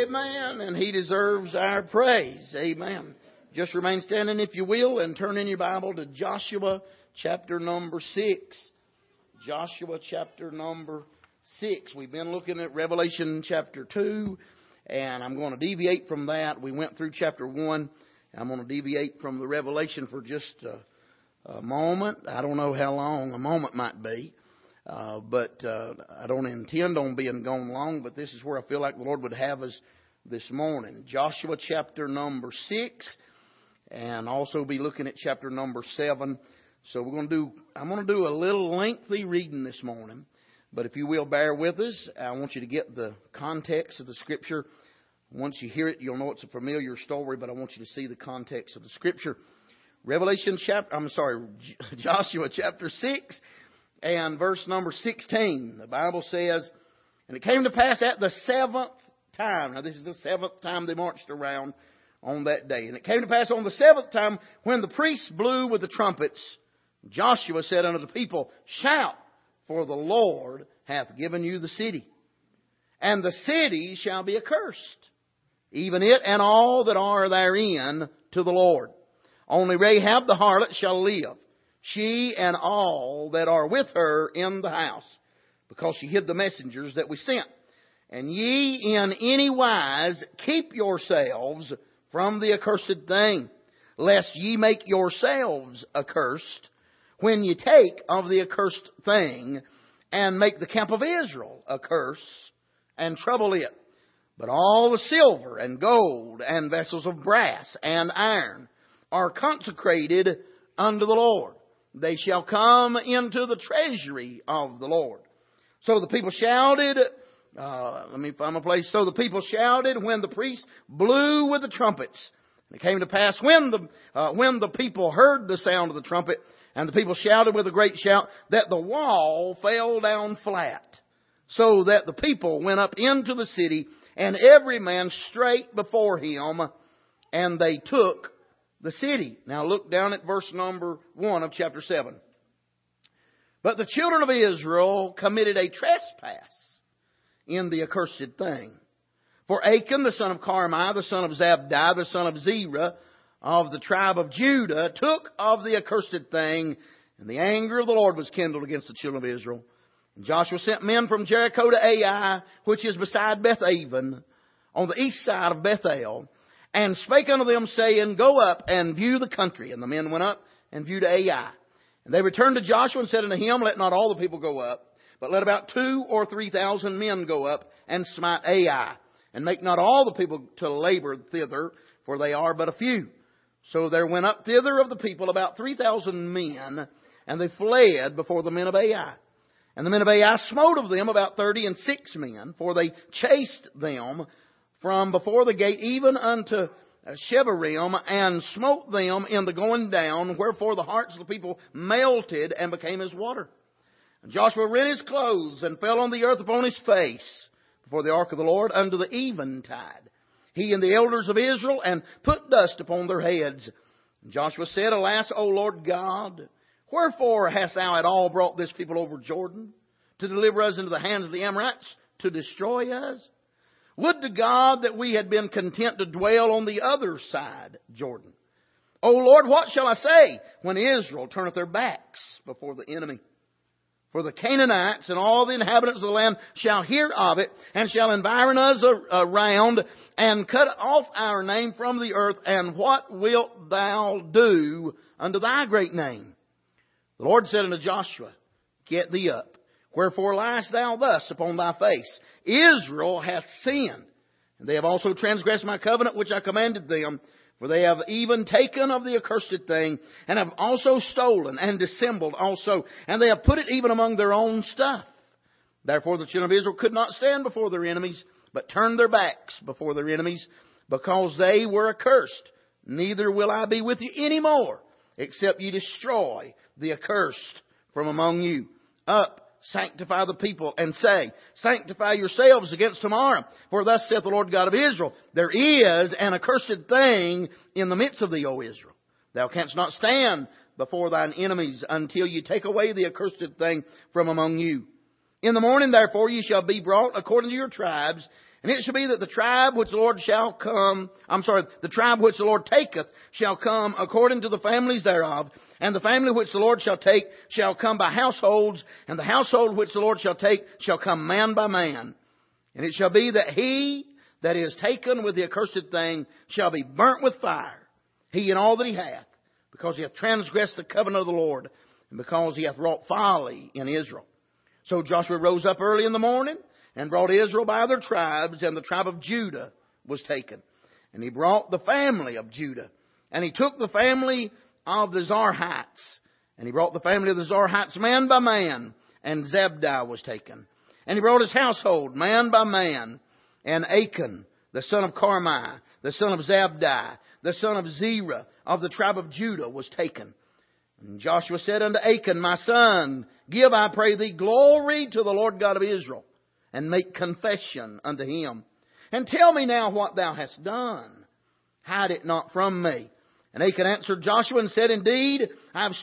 Amen. And He deserves our praise. Amen. Just remain standing if you will and turn in your Bible to Joshua chapter number 6. Joshua chapter number 6. We've been looking at Revelation chapter 2, and I'm going to deviate from that. We went through chapter 1. I'm going to deviate from the Revelation for just a moment. I don't know how long a moment might be. But I don't intend on being gone long, but this is where I feel like the Lord would have us this morning. Joshua chapter number 6, and also be looking at chapter number 7. So I'm going to do a little lengthy reading this morning, but if you will bear with us, I want you to get the context of the Scripture. Once you hear it, you'll know it's a familiar story, but I want you to see the context of the Scripture. Joshua chapter 6. And verse number 16, the Bible says, and it came to pass at the 7th time. Now this is the 7th time they marched around on that day. And it came to pass on the 7th time when the priests blew with the trumpets, Joshua said unto the people, shout, for the Lord hath given you the city. And the city shall be accursed, even it and all that are therein, to the Lord. Only Rahab the harlot shall live, she and all that are with her in the house, because she hid the messengers that we sent. And ye in any wise keep yourselves from the accursed thing, lest ye make yourselves accursed when ye take of the accursed thing, and make the camp of Israel a curse, and trouble it. But all the silver and gold and vessels of brass and iron are consecrated unto the Lord. They shall come into the treasury of the Lord. So the people shouted, So the people shouted when the priests blew with the trumpets. And it came to pass when the people heard the sound of the trumpet, and the people shouted with a great shout, that the wall fell down flat, so that the people went up into the city, and every man straight before him, and they took the city. Now look down at verse number 1 of chapter 7. But the children of Israel committed a trespass in the accursed thing. For Achan, the son of Carmi, the son of Zabdi, the son of Zerah, of the tribe of Judah, took of the accursed thing, and the anger of the Lord was kindled against the children of Israel. And Joshua sent men from Jericho to Ai, which is beside Beth-aven, on the east side of Bethel, and spake unto them, saying, go up and view the country. And the men went up and viewed Ai. And they returned to Joshua and said unto him, let not all the people go up, but let about 2,000 or 3,000 men go up and smite Ai. And make not all the people to labor thither, for they are but a few. So there went up thither of the people about 3,000 men, and they fled before the men of Ai. And the men of Ai smote of them about 36 men, for they chased them from before the gate even unto Shebarim, and smote them in the going down, wherefore the hearts of the people melted and became as water. And Joshua rent his clothes and fell on the earth upon his face before the ark of the Lord unto the eventide, he and the elders of Israel, and put dust upon their heads. And Joshua said, alas, O Lord God, wherefore hast thou at all brought this people over Jordan, to deliver us into the hands of the Amorites, to destroy us? Would to God that we had been content to dwell on the other side Jordan. O Lord, what shall I say when Israel turneth their backs before the enemy? For the Canaanites and all the inhabitants of the land shall hear of it, and shall environ us around, and cut off our name from the earth. And what wilt thou do unto thy great name? The Lord said unto Joshua, get thee up. Wherefore liest thou thus upon thy face? Israel hath sinned, and they have also transgressed my covenant which I commanded them. For they have even taken of the accursed thing, and have also stolen and dissembled also, and they have put it even among their own stuff. Therefore the children of Israel could not stand before their enemies, but turned their backs before their enemies, because they were accursed. Neither will I be with you any more, except ye destroy the accursed from among you. Up, sanctify the people, and say, sanctify yourselves against tomorrow. For thus saith the Lord God of Israel, there is an accursed thing in the midst of thee, O Israel. Thou canst not stand before thine enemies until you take away the accursed thing from among you. In the morning, therefore, ye shall be brought according to your tribes, And it shall be that the tribe which the Lord the tribe which the Lord taketh shall come according to the families thereof. And the family which the Lord shall take shall come by households. And the household which the Lord shall take shall come man by man. And it shall be that he that is taken with the accursed thing shall be burnt with fire, he and all that he hath, because he hath transgressed the covenant of the Lord, and because he hath wrought folly in Israel. So Joshua rose up early in the morning, and brought Israel by their tribes, and the tribe of Judah was taken. And he brought the family of Judah. And he took the family of the Zarhites. And he brought the family of the Zarhites man by man, and Zabdi was taken. And he brought his household man by man, and Achan, the son of Carmi, the son of Zabdi, the son of Zerah, of the tribe of Judah, was taken. And Joshua said unto Achan, my son, give, I pray thee, glory to the Lord God of Israel, and make confession unto him. And tell me now what thou hast done. Hide it not from me. And Achan answered Joshua and said, indeed, I have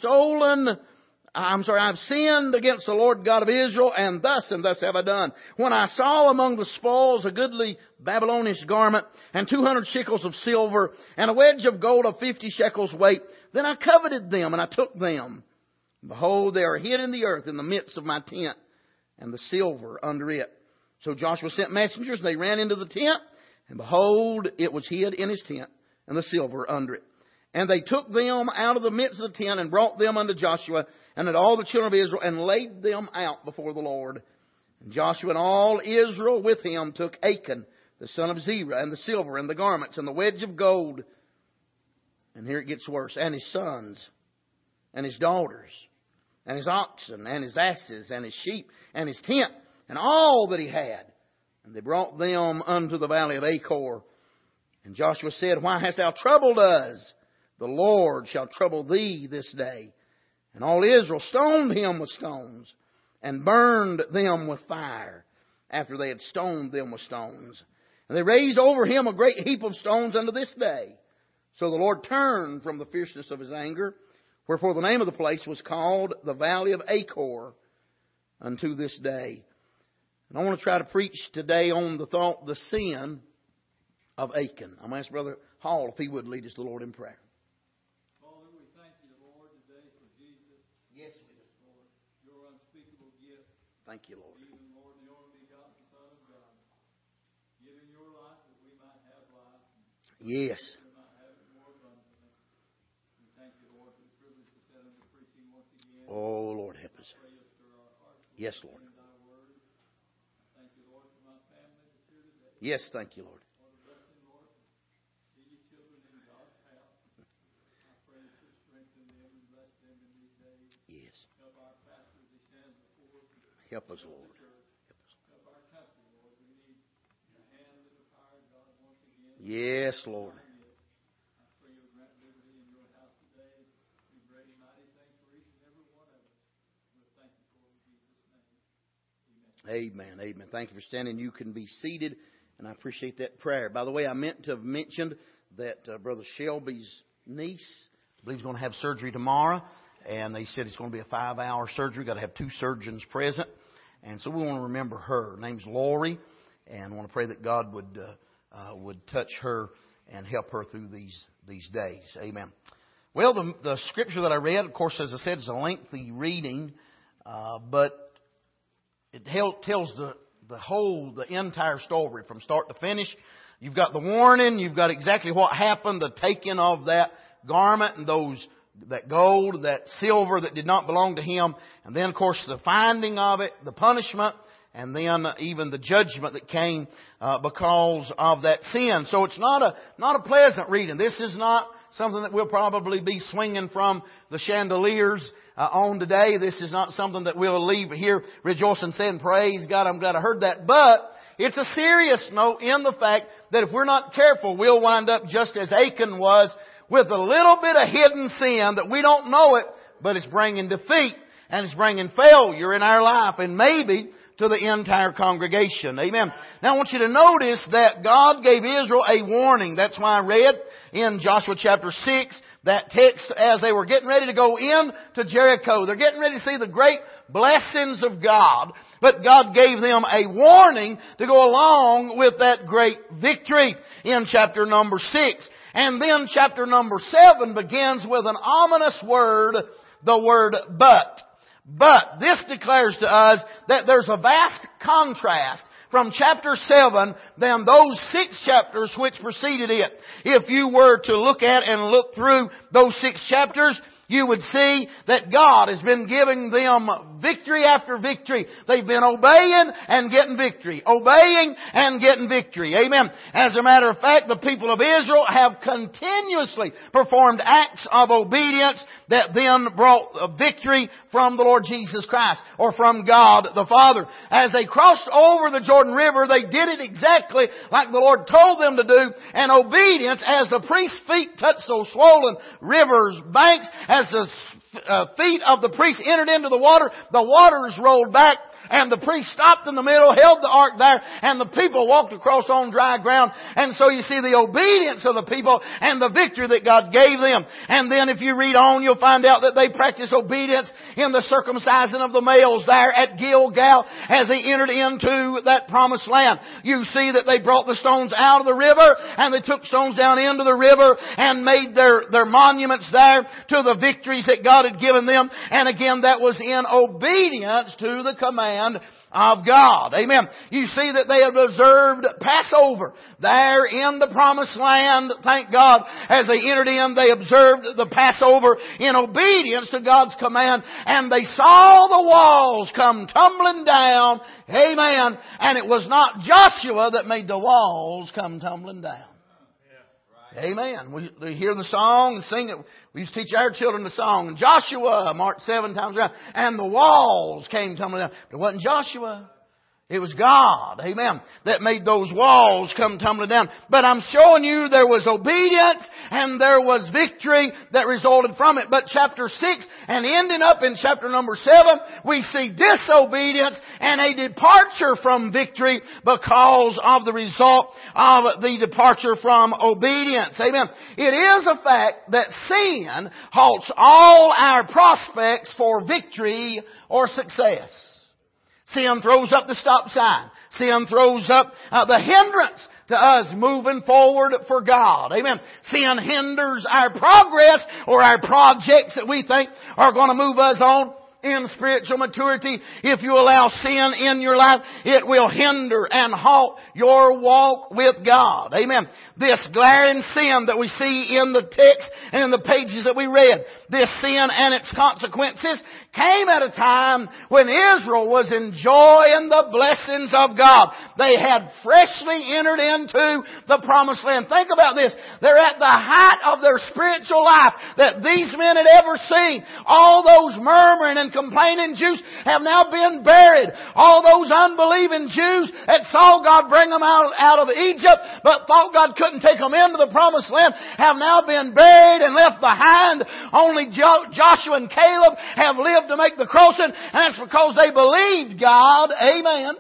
sinned against the Lord God of Israel, and thus have I done. When I saw among the spoils a goodly Babylonish garment, and 200 shekels of silver, and a wedge of gold of 50 shekels weight, then I coveted them, and I took them. Behold, they are hid in the earth in the midst of my tent, and the silver under it. So Joshua sent messengers, and they ran into the tent, and behold, it was hid in his tent, and the silver under it. And they took them out of the midst of the tent, and brought them unto Joshua, and unto all the children of Israel, and laid them out before the Lord. And Joshua and all Israel with him took Achan, the son of Zerah, and the silver, and the garments, and the wedge of gold. And here it gets worse. And his sons, and his daughters, and his oxen, and his asses, and his sheep, and his tent, and all that he had. And they brought them unto the valley of Achor. And Joshua said, why hast thou troubled us? The Lord shall trouble thee this day. And all Israel stoned him with stones, and burned them with fire, after they had stoned them with stones. And they raised over him a great heap of stones unto this day. So the Lord turned from the fierceness of his anger, wherefore the name of the place was called the Valley of Achor unto this day. And I want to try to preach today on the thought, the sin of Achan. I'm going to ask Brother Hall if he would lead us to the Lord in prayer. Father, we thank you, Lord, today for Jesus. Yes, we do. Lord, your unspeakable gift. Thank you, Lord. Even, Lord, the only begotten Son of God. Giving your life that we might have life. Yes. We might have it more abundantly. We thank you, Lord, for the privilege to set under preaching once again. Oh, Lord, help us. Pray you stir our hearts. Yes, Lord. Thy word. Thank you, Lord, for my family that's here today. Yes, thank you, Lord. Lord, bless them, Lord. See your children in God's house. I pray that you strengthen them and bless them in these days. Yes. Help our pastors as stand before us. Help us, Lord. Help our country, Lord. We need your hand in the fire, God, once again. Yes, Lord. I pray you'll grant liberty in your house today. Do great and mighty things for each and every one of us. We'll thank you for it in Jesus' name. Amen. Amen. Amen. Thank you for standing. You can be seated, and I appreciate that prayer. By the way, I meant to have mentioned that Brother Shelby's niece, I believe, is going to have surgery tomorrow, and they said it's going to be a 5-hour surgery. Got to have 2 surgeons present, and so we want to remember her. Her name's Lori, and I want to pray that God would touch her and help her through these days. Amen. Well, the scripture that I read, of course, as I said, is a lengthy reading, but it tells the entire story from start to finish. You've got the warning. You've got exactly what happened, the taking of that garment and that gold, that silver that did not belong to him. And then, of course, the finding of it, the punishment, and then even the judgment that came because of that sin. So it's not a pleasant reading. This is not something that we'll probably be swinging from the chandeliers on today. This is not something that we'll leave here rejoicing, saying, praise God, I'm glad I heard that. But it's a serious note in the fact that if we're not careful, we'll wind up just as Achan was, with a little bit of hidden sin that we don't know it, but it's bringing defeat and it's bringing failure in our life, and maybe to the entire congregation. Amen. Now I want you to notice that God gave Israel a warning. That's why I read in Joshua chapter 6 that text as they were getting ready to go in to Jericho. They're getting ready to see the great blessings of God. But God gave them a warning to go along with that great victory in chapter number 6. And then chapter number 7 begins with an ominous word, the word but. But this declares to us that there's a vast contrast from chapter 7 than those 6 chapters which preceded it. If you were to look at and look through those 6 chapters, you would see that God has been giving them victory after victory. They've been obeying and getting victory. Obeying and getting victory. Amen. As a matter of fact, the people of Israel have continuously performed acts of obedience that then brought victory from the Lord Jesus Christ, or from God the Father. As they crossed over the Jordan River, they did it exactly like the Lord told them to do. And obedience, as the priest's feet touched those swollen rivers' banks, as the feet of the priest entered into the waters rolled back, and the priest stopped in the middle, held the ark there, and the people walked across on dry ground. And so you see the obedience of the people and the victory that God gave them. And then if you read on, you'll find out that they practiced obedience in the circumcising of the males there at Gilgal as they entered into that promised land. You see that they brought the stones out of the river, and they took stones down into the river and made their monuments there to the victories that God had given them. And again, that was in obedience to the command of God. Amen. You see that they have observed Passover there in the promised land. Thank God. As they entered in, they observed the Passover in obedience to God's command, and they saw the walls come tumbling down. Amen. And it was not Joshua that made the walls come tumbling down. Amen. We hear the song and sing it. We used to teach our children the song. And Joshua marched 7 times around, and the walls came tumbling down. But it wasn't Joshua. It was God, amen, that made those walls come tumbling down. But I'm showing you there was obedience and there was victory that resulted from it. But chapter 6 and ending up in chapter number 7, we see disobedience and a departure from victory because of the result of the departure from obedience. Amen. It is a fact that sin halts all our prospects for victory or success. Sin throws up the stop sign. Sin throws up the hindrance to us moving forward for God. Amen. Sin hinders our progress or our projects that we think are going to move us on in spiritual maturity. If you allow sin in your life, it will hinder and halt your walk with God. Amen. This glaring sin that we see in the text and in the pages that we read, this sin and its consequences came at a time when Israel was enjoying the blessings of God. They had freshly entered into the promised land. Think about this. They're at the height of their spiritual life that these men had ever seen. All those murmuring and complaining Jews have now been buried. All those unbelieving Jews that saw God bring them out of Egypt but thought God couldn't take them into the promised land have now been buried and left behind. Only Joshua and Caleb have lived to make the crossing, and that's because they believed God. Amen.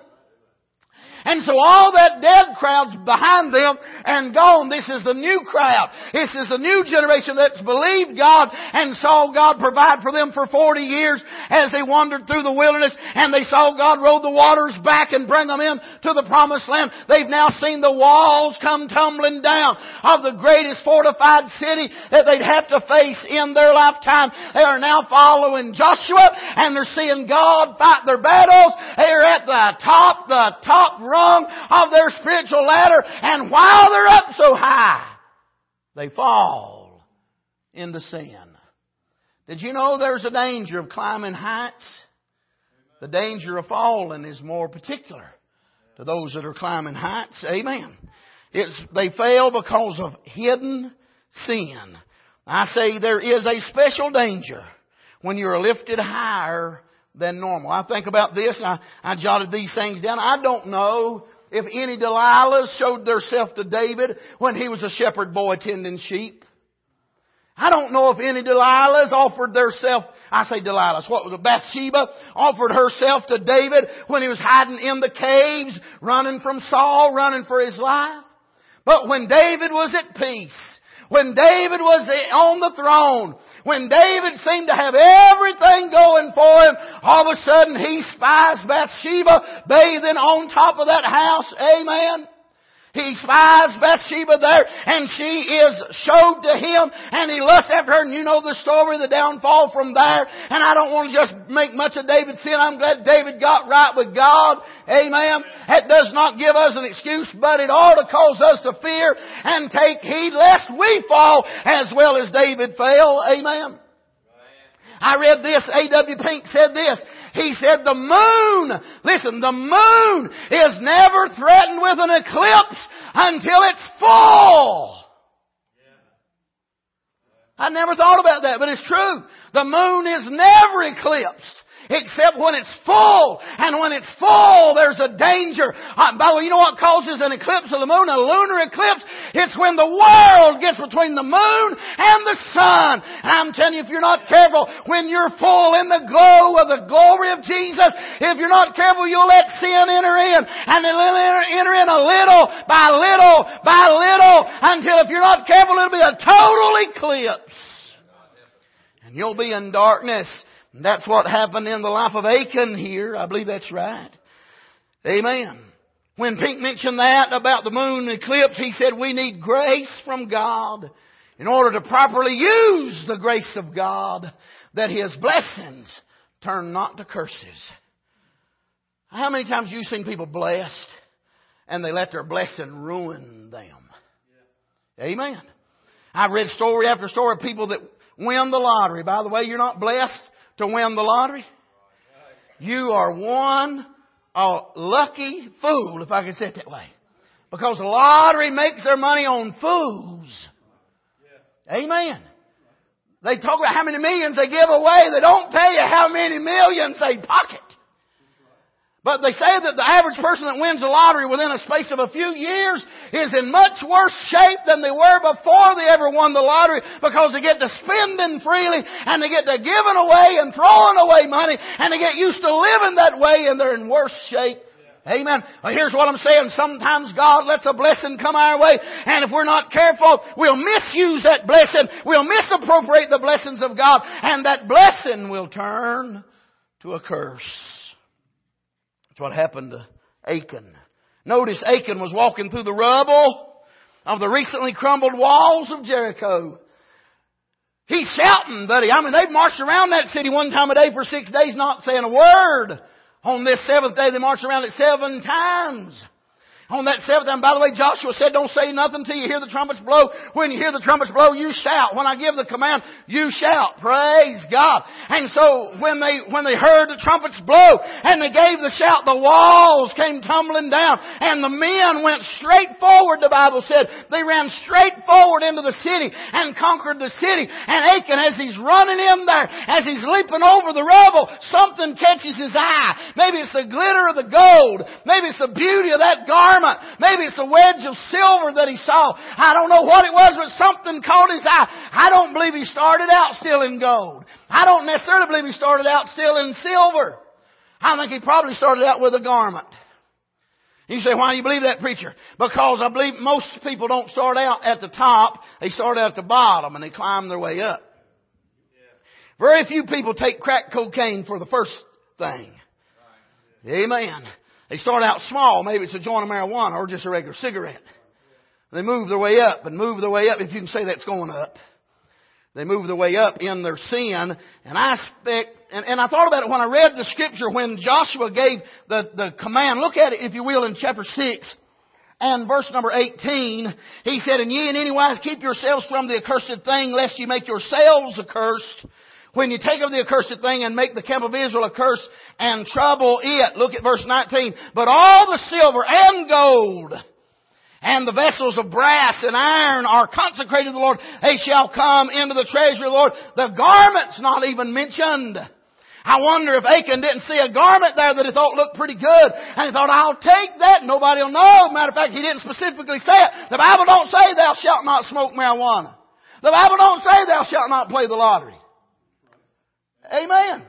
And so all that dead crowd's behind them and gone. This is the new crowd. This is the new generation that's believed God and saw God provide for them for 40 years as they wandered through the wilderness, and they saw God roll the waters back and bring them in to the promised land. They've now seen the walls come tumbling down of the greatest fortified city that they'd have to face in their lifetime. They are now following Joshua, and they're seeing God fight their battles. They are at the top rung of their spiritual ladder, and while they're up so high, they fall into sin. Did you know there's a danger of climbing heights? The danger of falling is more particular to those that are climbing heights. Amen. They fail because of hidden sin. I say there is a special danger when you're lifted higher than normal. I think about this, and I jotted these things down. I don't know if any Delilahs showed theirself to David when he was a shepherd boy tending sheep. I don't know if any Delilahs offered theirself, I say Delilahs, what was it? Bathsheba offered herself to David when he was hiding in the caves, running from Saul, running for his life. But when David was at peace, when David was on the throne, When David seemed to have everything going for him, all of a sudden he spies Bathsheba bathing on top of that house. Amen. He spies Bathsheba there, and she is showed to him, and he lusts after her, and you know the story, the downfall from there. And I don't want to just make much of David's sin. I'm glad David got right with God. Amen. That does not give us an excuse, but it ought to cause us to fear and take heed lest we fall as well as David fell. Amen. I read this, A.W. Pink said this. He said the moon, listen, the moon is never threatened with an eclipse until it's full. I never thought about that, but it's true. The moon is never eclipsed except when it's full. And when it's full, there's a danger. By the way, you know what causes an eclipse of the moon, a lunar eclipse? It's when the world gets between the moon and the sun. And I'm telling you, if you're not careful, when you're full in the glow of the glory of Jesus, if you're not careful, you'll let sin enter in. And it'll enter in a little by little by little until if you're not careful, it'll be a total eclipse. And you'll be in darkness. That's what happened in the life of Achan here. I believe that's right. Amen. When Pink mentioned that about the moon eclipse, he said we need grace from God in order to properly use the grace of God, that His blessings turn not to curses. How many times have you seen people blessed and they let their blessing ruin them? Amen. I've read story after story of people that win the lottery. By the way, you're not blessed to win the lottery. You are one lucky fool, if I can say it that way. Because the lottery makes their money on fools. Amen. They talk about how many millions they give away. They don't tell you how many millions they pocket. But they say that the average person that wins the lottery within a space of a few years is in much worse shape than they were before they ever won the lottery, because they get to spending freely and they get to giving away and throwing away money and they get used to living that way and they're in worse shape. Amen. Well, here's what I'm saying. Sometimes God lets a blessing come our way, and if we're not careful, we'll misuse that blessing. We'll misappropriate the blessings of God, and that blessing will turn to a curse. That's what happened to Achan. Notice Achan was walking through the rubble of the recently crumbled walls of Jericho. He's shouting, buddy. I mean, they've marched around that city one time a day for 6 days, not saying a word. On this seventh day, they marched around it 7 times. On that seventh time, by the way, Joshua said, don't say nothing till you hear the trumpets blow. When you hear the trumpets blow, you shout. When I give the command, you shout. Praise God. And so when they heard the trumpets blow and they gave the shout, the walls came tumbling down and the men went straight forward, the Bible said. They ran straight forward into the city and conquered the city. And Achan, as he's running in there, as he's leaping over the rubble, something catches his eye. Maybe it's the glitter of the gold. Maybe it's the beauty of that garment. Maybe it's a wedge of silver that he saw. I don't know what it was, but something caught his eye. I don't believe he started out still in gold. I don't necessarily believe he started out still in silver. I think he probably started out with a garment. You say, why do you believe that, preacher? Because I believe most people don't start out at the top. They start out at the bottom and they climb their way up. Very few people take crack cocaine for the first thing. Amen. They start out small. Maybe it's a joint of marijuana or just a regular cigarette. They move their way up and move their way up. If you can say that's going up. They move their way up in their sin. And I expect, and I thought about it when I read the scripture when Joshua gave the command. Look at it, if you will, in chapter 6 and verse number 18. He said, and ye in any wise keep yourselves from the accursed thing, lest ye make yourselves accursed. When you take of the accursed thing and make the camp of Israel a curse and trouble it. Look at verse 19. But all the silver and gold and the vessels of brass and iron are consecrated to the Lord. They shall come into the treasury of the Lord. The garment's not even mentioned. I wonder if Achan didn't see a garment there that he thought looked pretty good. And he thought, I'll take that. Nobody will know. Matter of fact, he didn't specifically say it. The Bible don't say thou shalt not smoke marijuana. The Bible don't say thou shalt not play the lottery. Amen.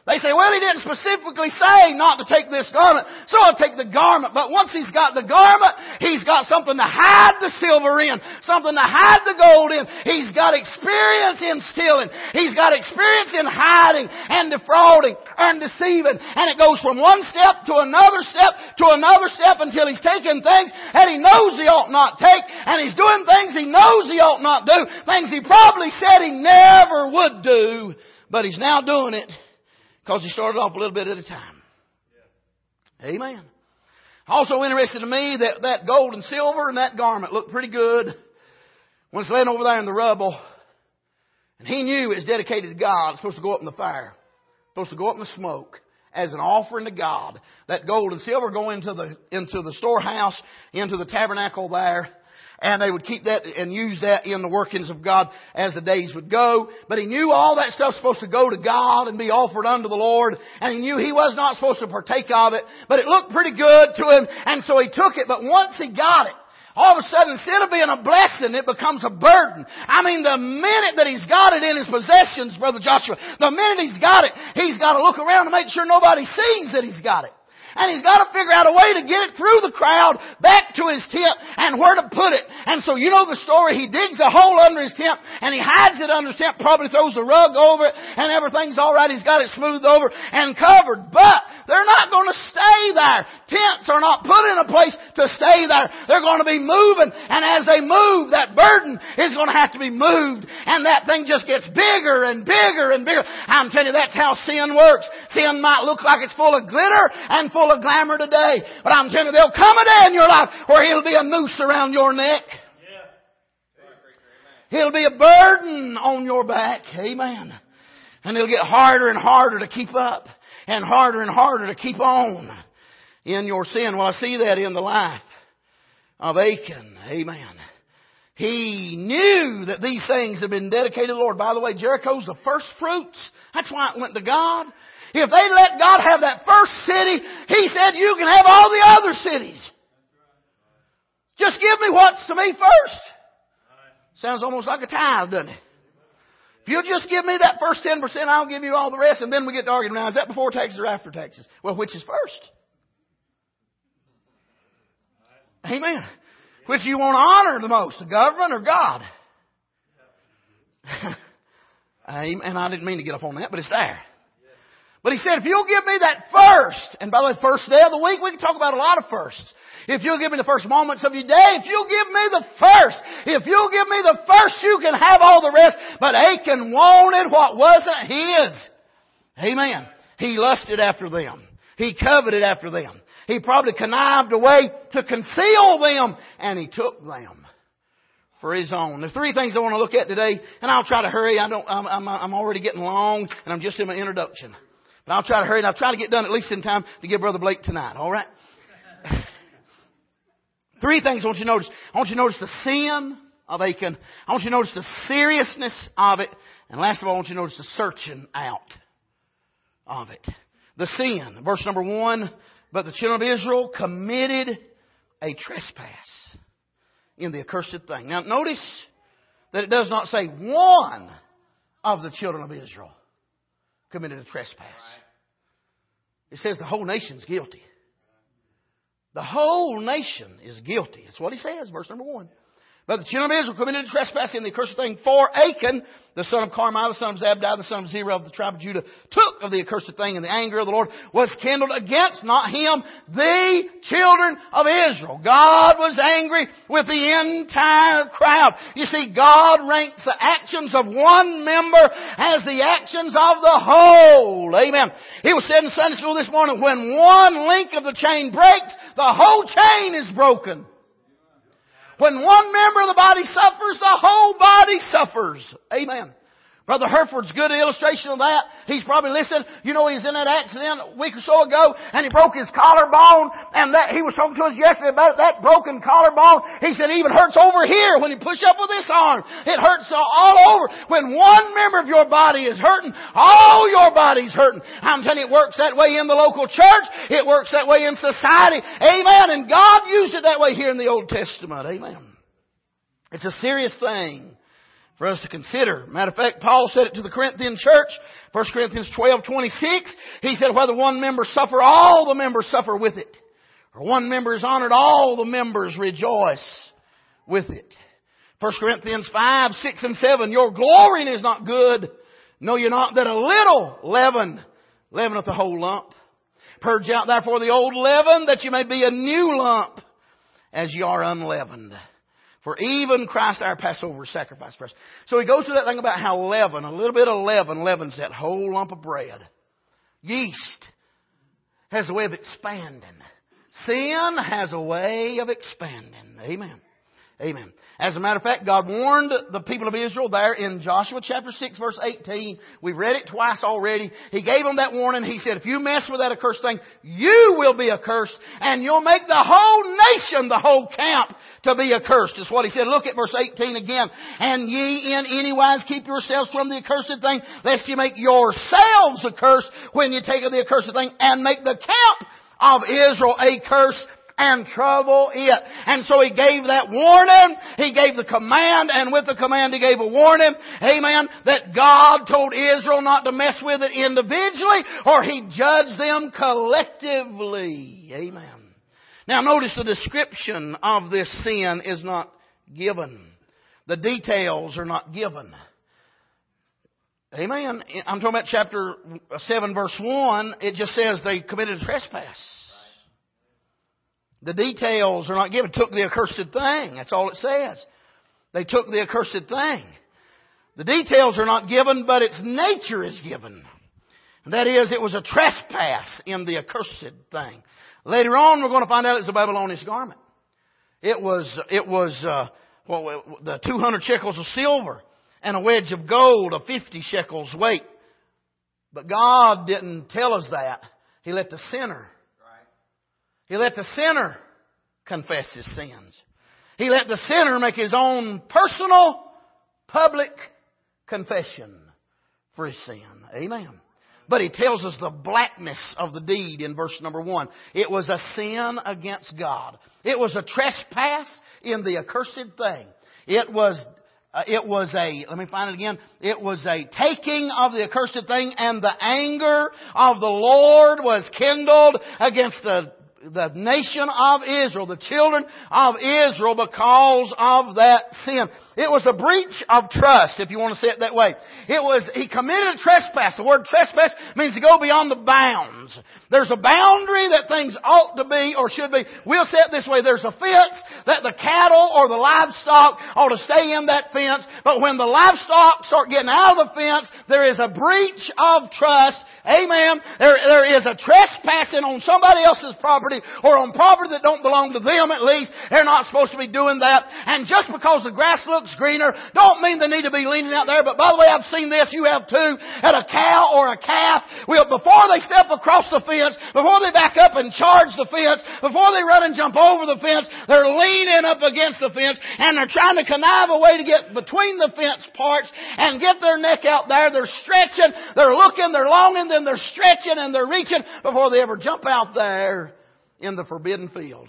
They say, well, he didn't specifically say not to take this garment, so I'll take the garment. But once he's got the garment, he's got something to hide the silver in, something to hide the gold in. He's got experience in stealing. He's got experience in hiding and defrauding and deceiving. And it goes from one step to another step until he's taking things that he knows he ought not take, and he's doing things he knows he ought not do, things he probably said he never would do, but he's now doing it. Because he started off a little bit at a time. Amen. Also interested to me that gold and silver and that garment looked pretty good when it's laying over there in the rubble. And he knew it was dedicated to God. It's supposed to go up in the fire. It's supposed to go up in the smoke as an offering to God. That gold and silver go into the storehouse, into the tabernacle there. And they would keep that and use that in the workings of God as the days would go. But he knew all that stuff's supposed to go to God and be offered unto the Lord. And he knew he was not supposed to partake of it. But it looked pretty good to him. And so he took it. But once he got it, all of a sudden, instead of being a blessing, it becomes a burden. I mean, the minute that he's got it in his possessions, Brother Joshua, the minute he's got it, he's got to look around to make sure nobody sees that he's got it. And he's got to figure out a way to get it through the crowd back to his tent and where to put it. And so you know the story. He digs a hole under his tent and he hides it under his tent, probably throws a rug over it, and everything's all right. He's got it smoothed over and covered. But they're not going to stay there. Tents are not put in a place to stay there. They're going to be moving. And as they move, that burden is going to have to be moved. And that thing just gets bigger and bigger and bigger. I'm telling you, that's how sin works. Sin might look like it's full of glitter and full of glamour today. But I'm telling you, there'll come a day in your life where it'll be a noose around your neck. It'll be a burden on your back. Amen. And it'll get harder and harder to keep up. And harder to keep on in your sin. Well, I see that in the life of Achan. Amen. He knew that these things had been dedicated to the Lord. By the way, Jericho's the first fruits. That's why it went to God. If they let God have that first city, He said, you can have all the other cities. Just give me what's to me first. Sounds almost like a tithe, doesn't it? If you'll just give me that first 10%, I'll give you all the rest. And then we get to arguing. Now, is that before taxes or after taxes? Well, which is first? Amen. Which you want to honor the most, the government or God? Amen. I didn't mean to get off on that, but it's there. But he said, if you'll give me that first, and by the way, first day of the week, we can talk about a lot of firsts. If you'll give me the first moments of your day, if you'll give me the first, you can have all the rest. But Achan wanted what wasn't his. Amen. He lusted after them. He coveted after them. He probably connived a way to conceal them, and he took them for his own. There's three things I want to look at today, and I'll try to hurry. I'm already getting long, and I'm just in my introduction. But I'll try to hurry, and I'll try to get done at least in time to give Brother Blake tonight. All right? Three things I want you to notice. I want you to notice the sin of Achan. I want you to notice the seriousness of it. And last of all, I want you to notice the searching out of it. The sin. Verse number 1. But the children of Israel committed a trespass in the accursed thing. Now notice that it does not say one of the children of Israel committed a trespass. It says the whole nation's guilty. The whole nation is guilty. That's what he says, verse number 1. But the children of Israel committed a trespass in the accursed thing, for Achan, the son of Carmi, the son of Zabdi, the son of Zerah of the tribe of Judah, took of the accursed thing, and the anger of the Lord was kindled against, not him, the children of Israel. God was angry with the entire crowd. You see, God ranks the actions of one member as the actions of the whole. Amen. It was said in Sunday school this morning, when one link of the chain breaks, the whole chain is broken. When one member of the body suffers, the whole body suffers. Amen. Brother Herford's good illustration of that. He's probably listening. You know, he was in that accident a week or so ago, and he broke his collarbone, and he was talking to us yesterday about that broken collarbone. He said it even hurts over here when you push up with this arm. It hurts all over. When one member of your body is hurting, all your body's hurting. I'm telling you, it works that way in the local church. It works that way in society. Amen. And God used it that way here in the Old Testament. Amen. It's a serious thing for us to consider. Matter of fact, Paul said it to the Corinthian church, 1 Corinthians 12:26. He said, whether one member suffer, all the members suffer with it. Or one member is honored, all the members rejoice with it. 1 Corinthians 5, 6, and 7. Your glorying is not good. Know ye not that a little leaven leaveneth the whole lump? Purge out therefore the old leaven, that you may be a new lump, as ye are unleavened. For even Christ our Passover sacrifice for us. So he goes through that thing about how leaven, a little bit of leaven, leavens that whole lump of bread. Yeast has a way of expanding. Sin has a way of expanding. Amen. Amen. As a matter of fact, God warned the people of Israel there in Joshua chapter 6 verse 18. We've read it twice already. He gave them that warning. He said, if you mess with that accursed thing, you will be accursed, and you'll make the whole nation, the whole camp, to be accursed. Is what he said. Look at verse 18 again. And ye in any wise keep yourselves from the accursed thing, lest ye make yourselves accursed when you take of the accursed thing, and make the camp of Israel a curse, and trouble it. And so he gave that warning. He gave the command, and with the command he gave a warning. Amen. That God told Israel not to mess with it individually, or He'd judge them collectively. Amen. Now notice the description of this sin is not given. The details are not given. Amen. I'm talking about chapter 7 verse 1. It just says they committed a trespass. The details are not given. Took the accursed thing. That's all it says. They took the accursed thing. The details are not given, but its nature is given. And that is, it was a trespass in the accursed thing. Later on, we're going to find out it's a Babylonian garment. It was the 200 shekels of silver and a wedge of gold of 50 shekels weight. But God didn't tell us that. He let the sinner confess his sins. He let the sinner make his own personal, public confession for his sin. Amen. But he tells us the blackness of the deed in verse number 1. It was a sin against God. It was a trespass in the accursed thing. It was let me find it again. It was a taking of the accursed thing, and the anger of the Lord was kindled against the nation of Israel, the children of Israel, because of that sin. It was a breach of trust, if you want to say it that way. He committed a trespass. The word trespass means to go beyond the bounds. There's a boundary that things ought to be or should be. We'll say it this way. There's a fence that the cattle or the livestock ought to stay in that fence. But when the livestock start getting out of the fence, there is a breach of trust. Amen. There is a trespassing on somebody else's property, or on property that don't belong to them at least. They're not supposed to be doing that. And just because the grass looks greener, don't mean they need to be leaning out there. But by the way, I've seen this, you have too, at a cow or a calf. Before they step across the fence, before they back up and charge the fence, before they run and jump over the fence, they're leaning up against the fence, and they're trying to connive a way to get between the fence parts and get their neck out there. They're stretching, they're looking, they're longing, then they're stretching and they're reaching before they ever jump out there in the forbidden field.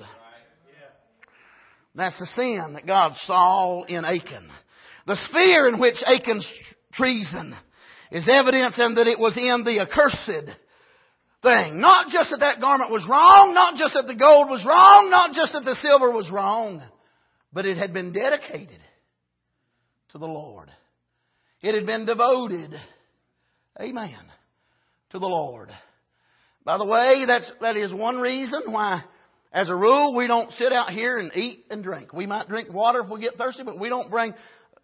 That's the sin that God saw in Achan. The sphere in which Achan's treason is evidence in that it was in the accursed thing. Not just that that garment was wrong, not just that the gold was wrong, not just that the silver was wrong, but it had been dedicated to the Lord. It had been devoted, amen, to the Lord. By the way, that is one reason why, as a rule, we don't sit out here and eat and drink. We might drink water if we get thirsty, but we don't bring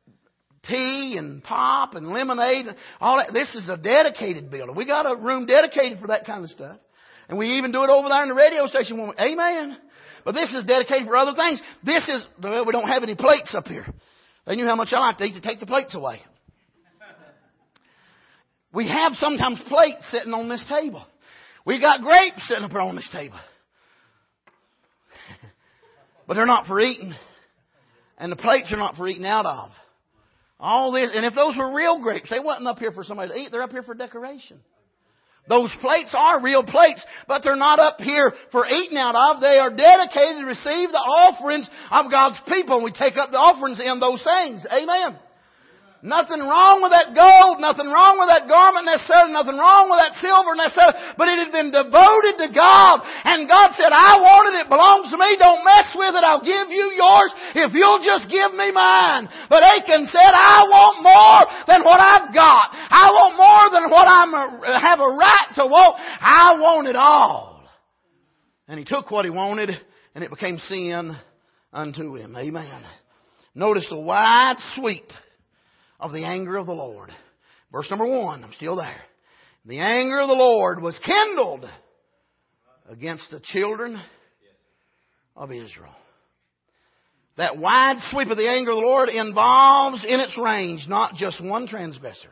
tea and pop and lemonade and all that. This is a dedicated building. We got a room dedicated for that kind of stuff. And we even do it over there in the radio station. Amen. But this is dedicated for other things. We don't have any plates up here. They knew how much I like to eat to take the plates away. We have sometimes plates sitting on this table. We got grapes sitting up here on this table. But they're not for eating. And the plates are not for eating out of. All this, and if those were real grapes, they wasn't up here for somebody to eat. They're up here for decoration. Those plates are real plates, but they're not up here for eating out of. They are dedicated to receive the offerings of God's people. And we take up the offerings in those things. Amen. Nothing wrong with that gold, nothing wrong with that garment necessarily, nothing wrong with that silver necessarily, but it had been devoted to God. And God said, I want it, it belongs to me, don't mess with it, I'll give you yours if you'll just give me mine. But Achan said, I want more than what I've got. I want more than what I have a right to want. I want it all. And he took what he wanted, and it became sin unto him. Amen. Notice the wide sweep of the anger of the Lord. Verse number 1, I'm still there. The anger of the Lord was kindled against the children of Israel. That wide sweep of the anger of the Lord involves in its range not just one transgressor,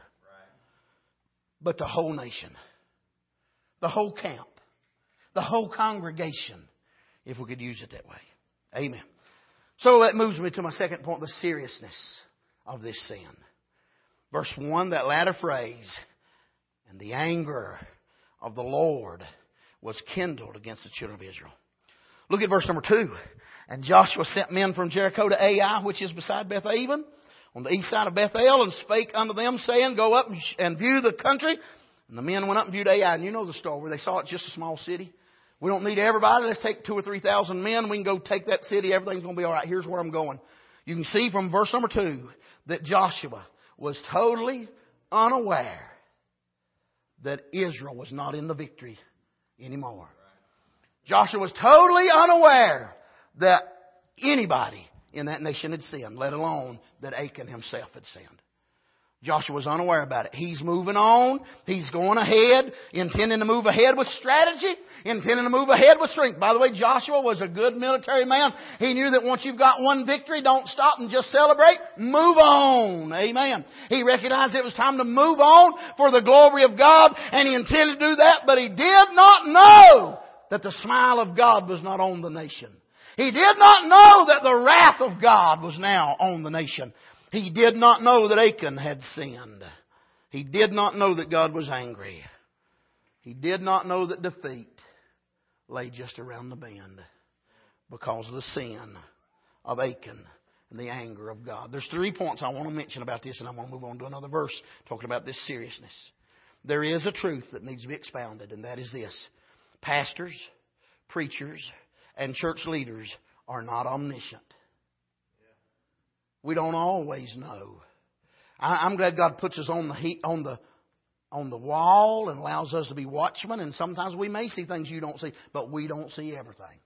but the whole nation, the whole camp, the whole congregation, if we could use it that way. Amen. So that moves me to my second point, the seriousness of this sin. Verse 1, that latter phrase, and the anger of the Lord was kindled against the children of Israel. Look at verse number 2. And Joshua sent men from Jericho to Ai, which is beside Beth-aven, on the east side of Bethel, and spake unto them, saying, Go up and view the country. And the men went up and viewed Ai. And you know the story where they saw it just a small city. We don't need everybody. Let's take 2,000 or 3,000 men. We can go take that city. Everything's going to be all right. Here's where I'm going. You can see from verse number 2 that Joshua was totally unaware that Israel was not in the victory anymore. Joshua was totally unaware that anybody in that nation had sinned, let alone that Achan himself had sinned. Joshua was unaware about it. He's moving on. He's going ahead, intending to move ahead with strategy, intending to move ahead with strength. By the way, Joshua was a good military man. He knew that once you've got one victory, don't stop and just celebrate. Move on. Amen. He recognized it was time to move on for the glory of God, and he intended to do that, but he did not know that the smile of God was not on the nation. He did not know that the wrath of God was now on the nation. He did not know that Achan had sinned. He did not know that God was angry. He did not know that defeat lay just around the bend because of the sin of Achan and the anger of God. There's 3 points I want to mention about this, and I'm going to move on to another verse talking about this seriousness. There is a truth that needs to be expounded, and that is this. Pastors, preachers, and church leaders are not omniscient. We don't always know. I'm glad God puts us on the wall and allows us to be watchmen. And sometimes we may see things you don't see, but we don't see everything.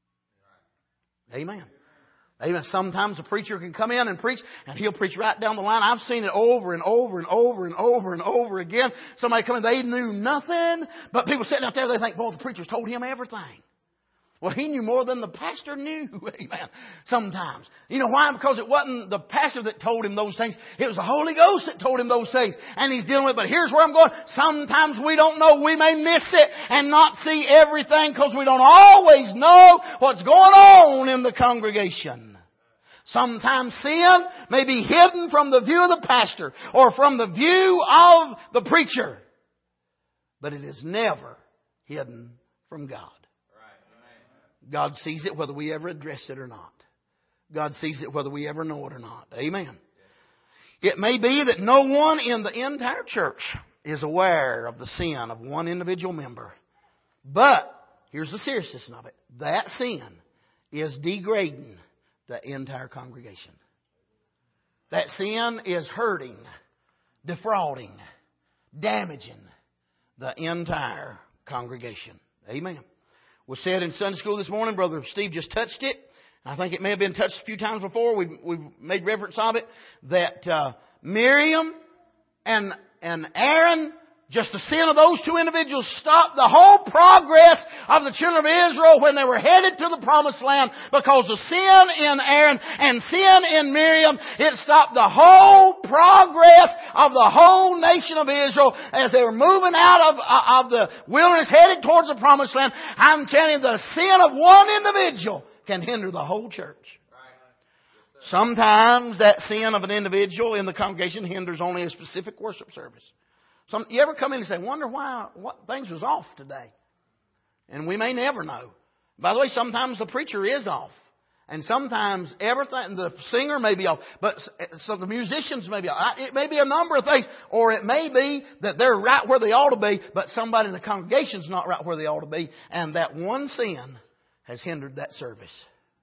Amen. Amen. Sometimes a preacher can come in and preach, and he'll preach right down the line. I've seen it over and over and over and over and over again. Somebody come in, they knew nothing, but people sitting out there, they think, boy, the preacher's told him everything. Well, he knew more than the pastor knew. Amen. Sometimes. You know why? Because it wasn't the pastor that told him those things. It was the Holy Ghost that told him those things. And he's dealing with it. But here's where I'm going. Sometimes we don't know. We may miss it and not see everything because we don't always know what's going on in the congregation. Sometimes sin may be hidden from the view of the pastor or from the view of the preacher. But it is never hidden from God. God sees it whether we ever address it or not. God sees it whether we ever know it or not. Amen. It may be that no one in the entire church is aware of the sin of one individual member. But, here's the seriousness of it. That sin is degrading the entire congregation. That sin is hurting, defrauding, damaging the entire congregation. Amen. Was said in Sunday school this morning. Brother Steve just touched it. I think it may have been touched a few times before. We've made reference of it. That Miriam and Aaron, just the sin of those 2 individuals, stopped the whole progress of the children of Israel when they were headed to the promised land. Because of sin in Aaron and sin in Miriam, it stopped the whole progress of the whole nation of Israel as they were moving out of the wilderness headed towards the promised land. I'm telling you, the sin of one individual can hinder the whole church. Sometimes that sin of an individual in the congregation hinders only a specific worship service. You ever come in and say, wonder what things was off today? And we may never know. By the way, sometimes the preacher is off. And sometimes everything, the singer may be off, but so the musicians may be off. It may be a number of things. Or it may be that they're right where they ought to be, but somebody in the congregation's not right where they ought to be. And that one sin has hindered that service.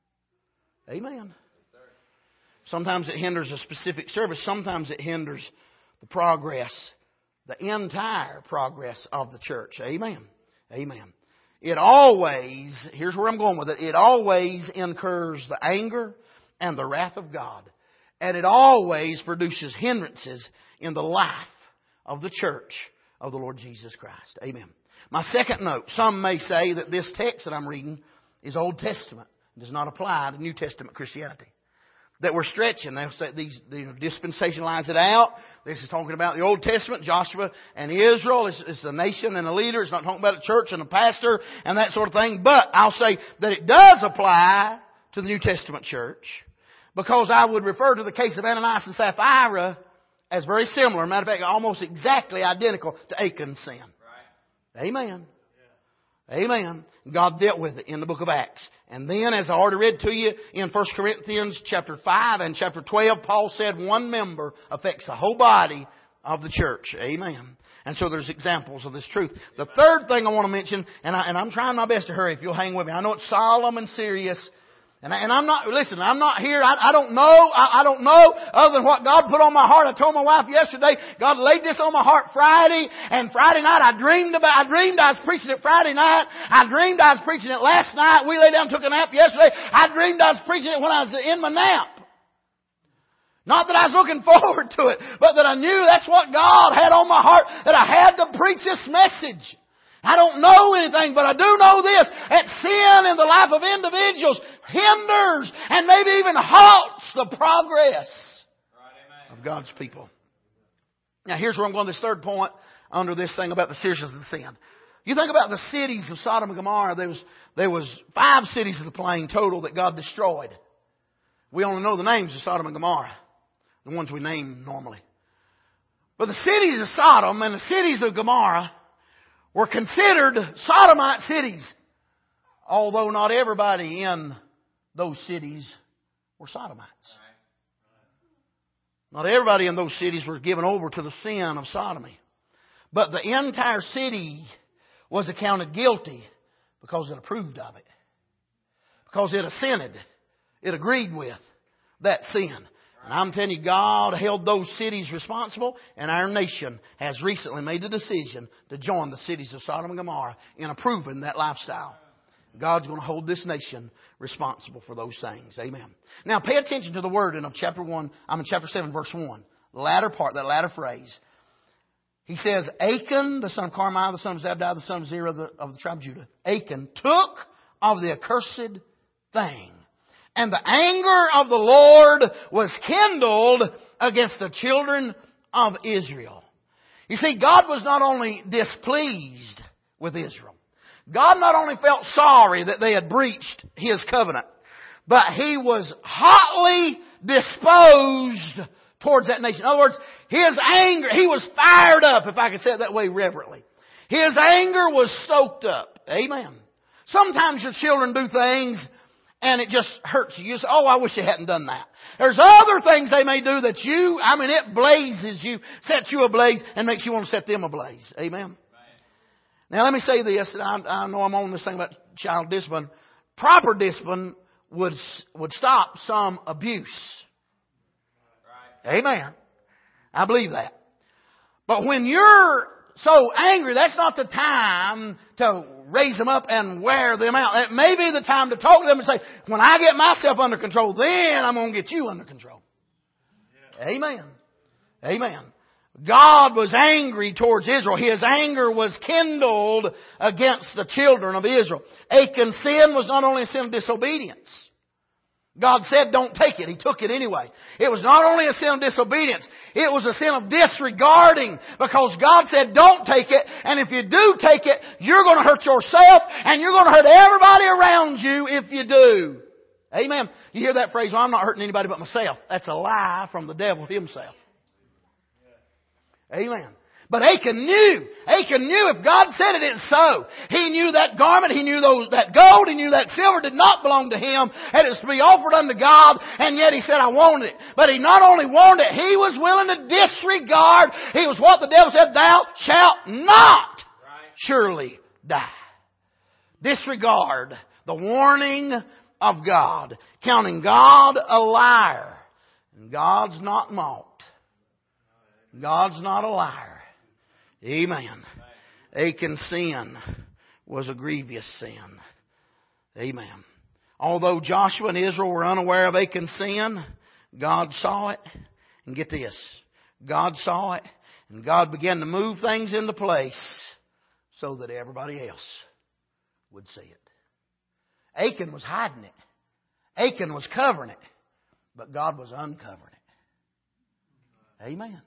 Amen. Sometimes it hinders a specific service. Sometimes it hinders the progress, the entire progress of the church. Amen. Amen. It always, here's where I'm going with it, it always incurs the anger and the wrath of God. And it always produces hindrances in the life of the church of the Lord Jesus Christ. Amen. My second note, some may say that this text that I'm reading is Old Testament. It does not apply to New Testament Christianity. That we're stretching. They'll say these dispensationalize it out. This is talking about the Old Testament, Joshua and Israel. It's a nation and a leader. It's not talking about a church and a pastor and that sort of thing. But I'll say that it does apply to the New Testament church, because I would refer to the case of Ananias and Sapphira as very similar. Matter of fact, almost exactly identical to Achan's sin. Right. Amen. Amen. God dealt with it in the book of Acts. And then, as I already read to you in 1 Corinthians chapter 5 and chapter 12, Paul said one member affects the whole body of the church. Amen. And so there's examples of this truth. The third thing I want to mention, and I'm trying my best to hurry if you'll hang with me. I know it's solemn and serious. And I'm not, listen, I'm not here. I don't know. I don't know other than what God put on my heart. I told my wife yesterday, God laid this on my heart Friday. And Friday night I dreamed I was preaching it Friday night. I dreamed I was preaching it last night. We lay down and took a nap yesterday. I dreamed I was preaching it when I was in my nap. Not that I was looking forward to it, but that I knew that's what God had on my heart, that I had to preach this message. I don't know anything, but I do know this, that sin in the life of individuals hinders and maybe even halts the progress of God's people. Now here's where I'm going, this third point under this thing about the seriousness of the sin. You think about the cities of Sodom and Gomorrah. There was 5 cities of the plain total that God destroyed. We only know the names of Sodom and Gomorrah, the ones we name normally. But the cities of Sodom and the cities of Gomorrah were considered sodomite cities, although not everybody in those cities were sodomites. Not everybody in those cities were given over to the sin of sodomy. But the entire city was accounted guilty because it approved of it. Because it assented. It agreed with that sin. And I'm telling you, God held those cities responsible, and our nation has recently made the decision to join the cities of Sodom and Gomorrah in approving that lifestyle. God's going to hold this nation responsible for those things. Amen. Now pay attention to the wording of chapter 7, verse 1. The latter part, that latter phrase. He says, Achan, the son of Carmi, the son of Zabdi, the son of Zerah of the tribe of Judah. Achan took of the accursed thing. And the anger of the Lord was kindled against the children of Israel. You see, God was not only displeased with Israel. God not only felt sorry that they had breached His covenant, but He was hotly disposed towards that nation. In other words, His anger, He was fired up, if I could say it that way reverently. His anger was stoked up. Amen. Sometimes your children do things and it just hurts you. You say, oh, I wish they hadn't done that. There's other things they may do that it blazes you, sets you ablaze, and makes you want to set them ablaze. Amen. Now let me say this, and I know I'm on this thing about child discipline. Proper discipline would stop some abuse. Amen. I believe that. But when you're so angry, that's not the time to raise them up and wear them out. It may be the time to talk to them and say, when I get myself under control, then I'm going to get you under control. Yeah. Amen. Amen. God was angry towards Israel. His anger was kindled against the children of Israel. Achan's sin was not only a sin of disobedience. God said, don't take it. He took it anyway. It was not only a sin of disobedience, it was a sin of disregarding, because God said, don't take it. And if you do take it, you're going to hurt yourself and you're going to hurt everybody around you if you do. Amen. You hear that phrase, well, I'm not hurting anybody but myself. That's a lie from the devil himself. Amen. But Achan knew if God said it, it's so. He knew that garment, he knew that gold, he knew that silver did not belong to him, and it was to be offered unto God, and yet he said, I wanted it. But he not only wanted it, he was willing to disregard. He was what the devil said, thou shalt not surely die. Disregard the warning of God, counting God a liar. And God's not mocked. God's not a liar. Amen. Achan's sin was a grievous sin. Amen. Although Joshua and Israel were unaware of Achan's sin, God saw it. And get this, God saw it, and God began to move things into place so that everybody else would see it. Achan was hiding it. Achan was covering it. But God was uncovering it. Amen.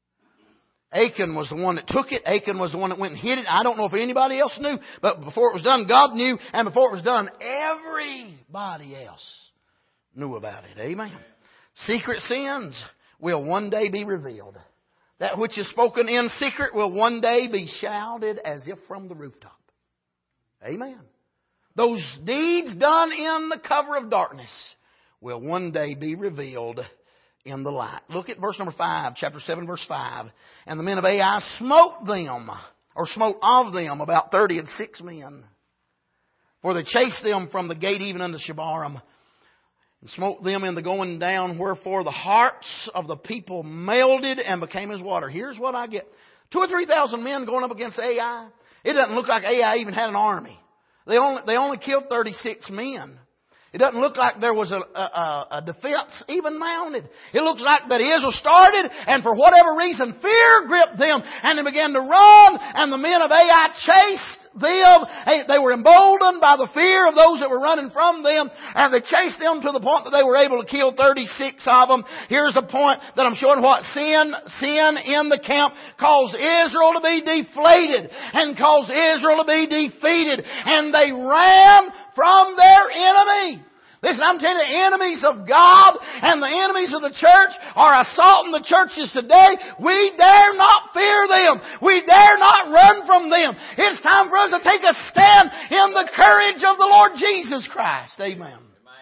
Achan was the one that took it. Achan was the one that went and hid it. I don't know if anybody else knew, but before it was done, God knew. And before it was done, everybody else knew about it. Amen. Secret sins will one day be revealed. That which is spoken in secret will one day be shouted as if from the rooftop. Amen. Those deeds done in the cover of darkness will one day be revealed in the light. Look at verse number 5, chapter 7, verse 5. And the men of Ai smote them, or smote of them, about 36 men. For they chased them from the gate even unto Shebarim, and smote them in the going down, wherefore the hearts of the people melted and became as water. Here's what I get. 2,000 or 3,000 men going up against Ai. It doesn't look like Ai even had an army. They only killed 36 men. It doesn't look like there was a defense even mounted. It looks like that Israel started, and for whatever reason, fear gripped them, and they began to run, and the men of Ai chased them. They were emboldened by the fear of those that were running from them, and they chased them to the point that they were able to kill 36 of them. Here's the point that I'm showing what sin in the camp caused Israel to be deflated and caused Israel to be defeated, and they ran from their enemy. Listen, I'm telling you, the enemies of God and the enemies of the church are assaulting the churches today. We dare not fear them. We dare not run from them. It's time for us to take a stand in the courage of the Lord Jesus Christ. Amen.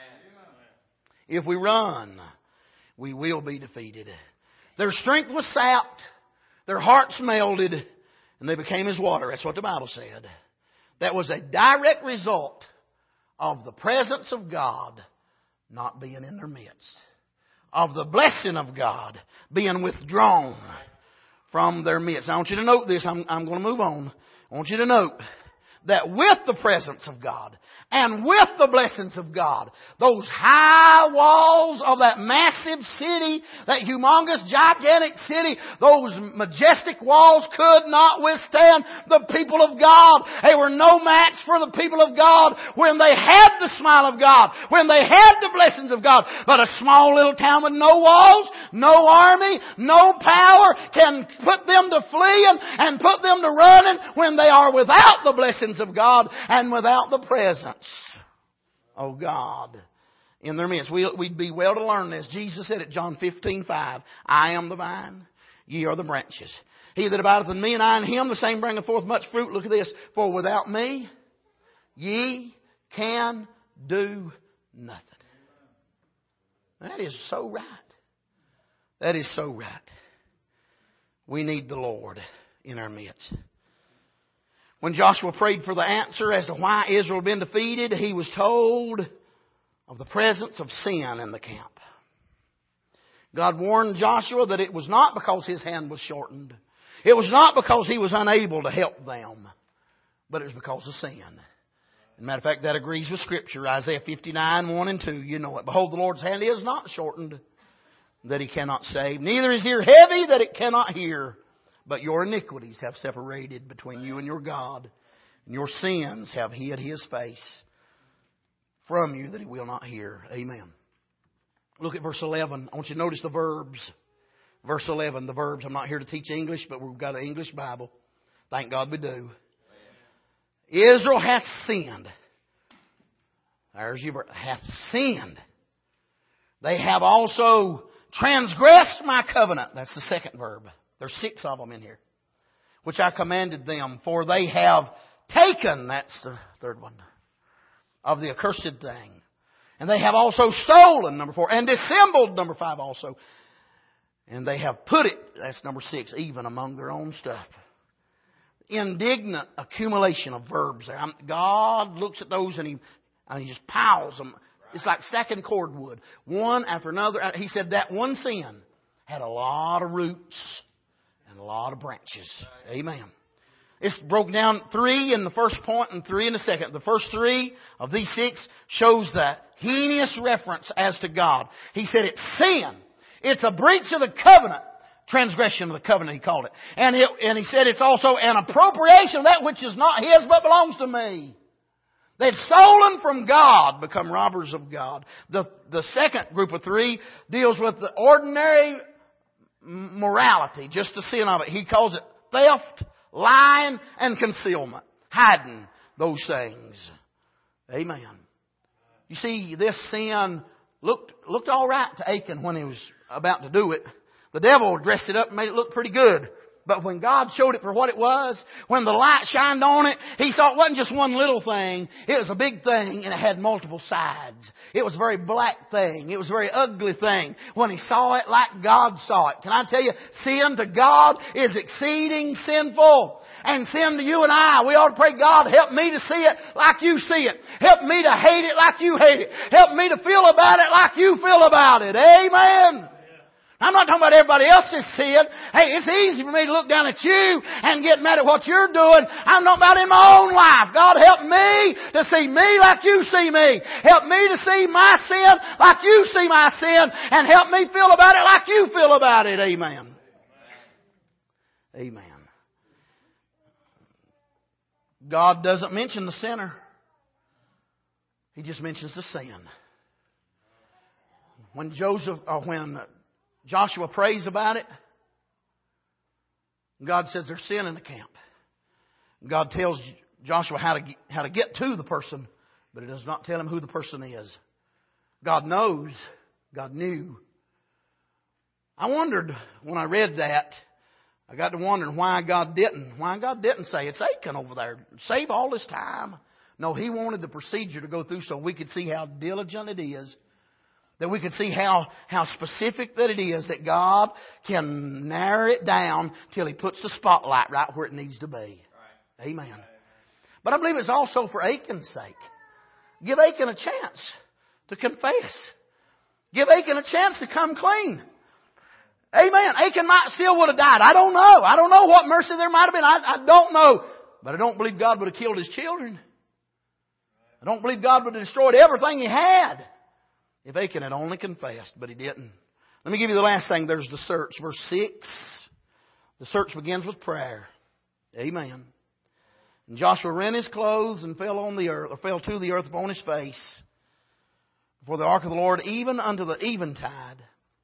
If we run, we will be defeated. Their strength was sapped. Their hearts melted. And they became as water. That's what the Bible said. That was a direct result of the presence of God not being in their midst. Of the blessing of God being withdrawn from their midst. I want you to note this. I'm going to move on. I want you to note that with the presence of God and with the blessings of God, those high walls of that massive city, that humongous, gigantic city, those majestic walls could not withstand the people of God. They were no match for the people of God when they had the smile of God, when they had the blessings of God. But a small little town with no walls, no army, no power can put them to fleeing and put them to running when they are without the blessings of God and without the presence of God in their midst. We'd be well to learn this. Jesus said it, John 15:5. I am the vine, ye are the branches. He that abideth in me and I in him, the same bringeth forth much fruit. Look at this. For without me, ye can do nothing. That is so right. That is so right. We need the Lord in our midst. When Joshua prayed for the answer as to why Israel had been defeated, he was told of the presence of sin in the camp. God warned Joshua that it was not because his hand was shortened. It was not because he was unable to help them, but it was because of sin. As a matter of fact, that agrees with Scripture. Isaiah 59:1 and 2. You know it. Behold, the Lord's hand is not shortened, that he cannot save. Neither is ear heavy, that it cannot hear. But your iniquities have separated between you and your God, and your sins have hid his face from you that he will not hear. Amen. Look at verse 11. I want you to notice the verbs. Verse 11, the verbs. I'm not here to teach English, but we've got an English Bible. Thank God we do. Israel hath sinned. There's your verb. Hath sinned. They have also transgressed my covenant. That's the second verb. There's 6 of them in here. which I commanded them, for they have taken, that's the third one, of the accursed thing. And they have also stolen, number 4, and dissembled, number 5 also. And they have put it, that's number 6, even among their own stuff. Indignant accumulation of verbs there. God looks at those and He just piles them. It's like stacking cordwood. One after another. He said that one sin had a lot of roots and a lot of branches. Amen. It's broken down 3 in the first point and 3 in the second. The first 3 of these 6 shows the heinous reference as to God. He said it's sin. It's a breach of the covenant. Transgression of the covenant, he called it. And he said it's also an appropriation of that which is not His but belongs to me. They've stolen from God, become robbers of God. The second group of 3 deals with the ordinary morality, just the sin of it. He calls it theft, lying, and concealment. Hiding those things. Amen. You see, this sin looked all right to Achan when he was about to do it. The devil dressed it up and made it look pretty good. But when God showed it for what it was, when the light shined on it, he saw it wasn't just one little thing. It was a big thing and it had multiple sides. It was a very black thing. It was a very ugly thing. When he saw it like God saw it. Can I tell you, sin to God is exceeding sinful. And sin to you and I, we ought to pray, God, help me to see it like you see it. Help me to hate it like you hate it. Help me to feel about it like you feel about it. Amen. I'm not talking about everybody else's sin. Hey, it's easy for me to look down at you and get mad at what you're doing. I'm talking about in my own life. God, help me to see me like you see me. Help me to see my sin like you see my sin. And help me feel about it like you feel about it. Amen. Amen. God doesn't mention the sinner. He just mentions the sin. When Joshua prays about it, God says there's sin in the camp. God tells Joshua how to get to the person, but He does not tell him who the person is. God knows. God knew. I wondered when I read that, I got to wondering why God didn't say, it's Achan over there. Save all this time. No, He wanted the procedure to go through so we could see how diligent it is. That we could see how specific that it is that God can narrow it down till He puts the spotlight right where it needs to be. Right. Amen. Right. But I believe it's also for Achan's sake. Give Achan a chance to confess. Give Achan a chance to come clean. Amen. Achan might still would have died. I don't know. I don't know what mercy there might have been. I don't know. But I don't believe God would have killed his children. I don't believe God would have destroyed everything he had. If Achan had only confessed, but he didn't. Let me give you the last thing. There's the search. Verse 6. The search begins with prayer. Amen. And Joshua rent his clothes and fell to the earth upon his face before the ark of the Lord, even unto the eventide,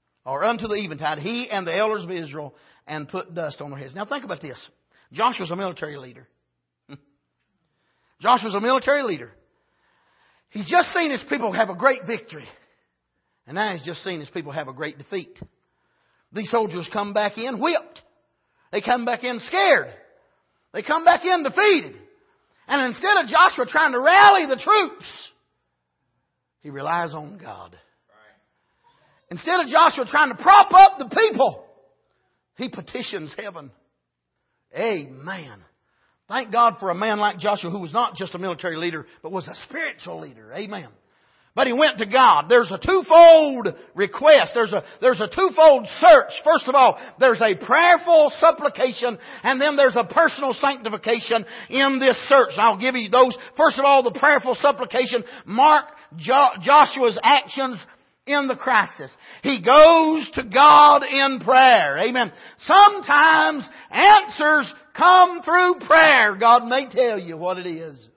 he and the elders of Israel, and put dust on their heads. Now think about this. Joshua's a military leader. Joshua's a military leader. He's just seen his people have a great victory. And now he's just seen his people have a great defeat. These soldiers come back in whipped. They come back in scared. They come back in defeated. And instead of Joshua trying to rally the troops, he relies on God. Instead of Joshua trying to prop up the people, he petitions heaven. Amen. Thank God for a man like Joshua who was not just a military leader, but was a spiritual leader. Amen. But he went to God. There's a twofold request. There's a twofold search. First of all, there's a prayerful supplication, and then there's a personal sanctification in this search. I'll give you those. First of all, the prayerful supplication. Mark Joshua's actions in the crisis. He goes to God in prayer. Amen. Sometimes answers come through prayer. God may tell you what it is.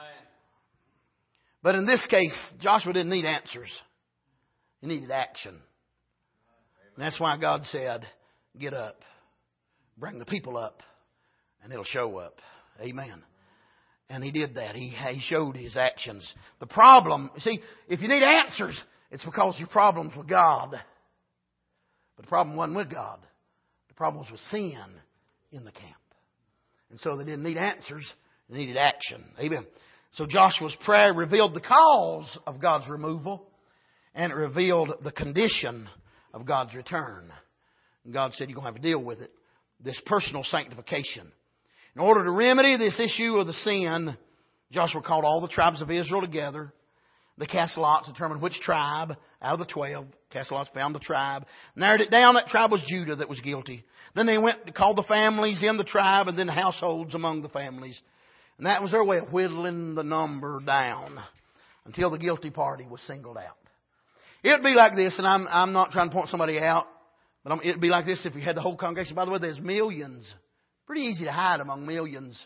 But in this case, Joshua didn't need answers. He needed action. And that's why God said, get up. Bring the people up. And it'll show up. Amen. And he did that. He showed his actions. The problem, see, if you need answers, it's because your problem's with God. But the problem wasn't with God. The problem was with sin in the camp. And so they didn't need answers. They needed action. Amen. So Joshua's prayer revealed the cause of God's removal, and it revealed the condition of God's return. And God said, you're going to have to deal with it. This personal sanctification. In order to remedy this issue of the sin, Joshua called all the tribes of Israel together. They cast lots, determined which tribe out of the 12. Cast lots, found the tribe. Narrowed it down. That tribe was Judah that was guilty. Then they went to call the families in the tribe and then the households among the families. And that was their way of whittling the number down until the guilty party was singled out. It would be like this, and I'm not trying to point somebody out, but it would be like this if you had the whole congregation. By the way, there's millions. Pretty easy to hide among millions.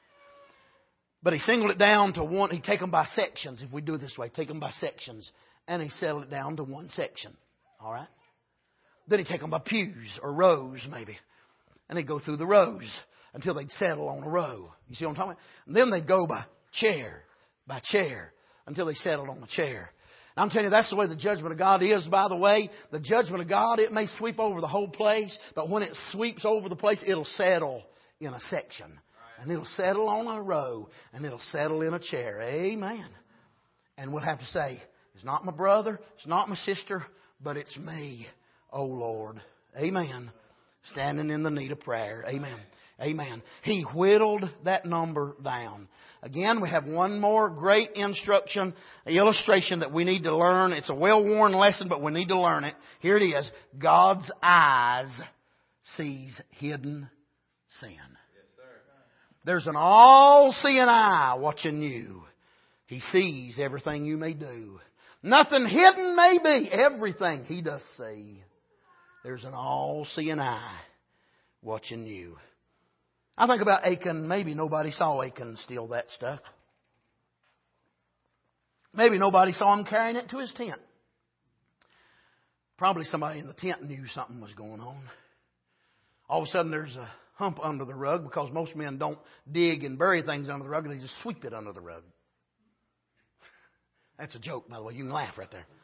But he singled it down to one. He'd take them by sections. If we do it this way, take them by sections. And he settled it down to one section. All right? Then he'd take them by pews or rows maybe. And they'd go through the rows until they'd settle on a row. You see what I'm talking about? And then they'd go by chair until they settled on a chair. And I'm telling you, that's the way the judgment of God is, by the way. The judgment of God, it may sweep over the whole place, but when it sweeps over the place, it'll settle in a section. And it'll settle on a row. And it'll settle in a chair. Amen. And we'll have to say, it's not my brother, it's not my sister, but it's me, oh Lord. Amen. Standing in the need of prayer. Amen. Amen. He whittled that number down. Again, we have one more great instruction, illustration that we need to learn. It's a well-worn lesson, but we need to learn it. Here it is. God's eyes sees hidden sin. There's an all-seeing eye watching you. He sees everything you may do. Nothing hidden may be. Everything He does see. There's an all-seeing eye watching you. I think about Achan. Maybe nobody saw Achan steal that stuff. Maybe nobody saw him carrying it to his tent. Probably somebody in the tent knew something was going on. All of a sudden there's a hump under the rug, because most men don't dig and bury things under the rug. They just sweep it under the rug. That's a joke, by the way. You can laugh right there.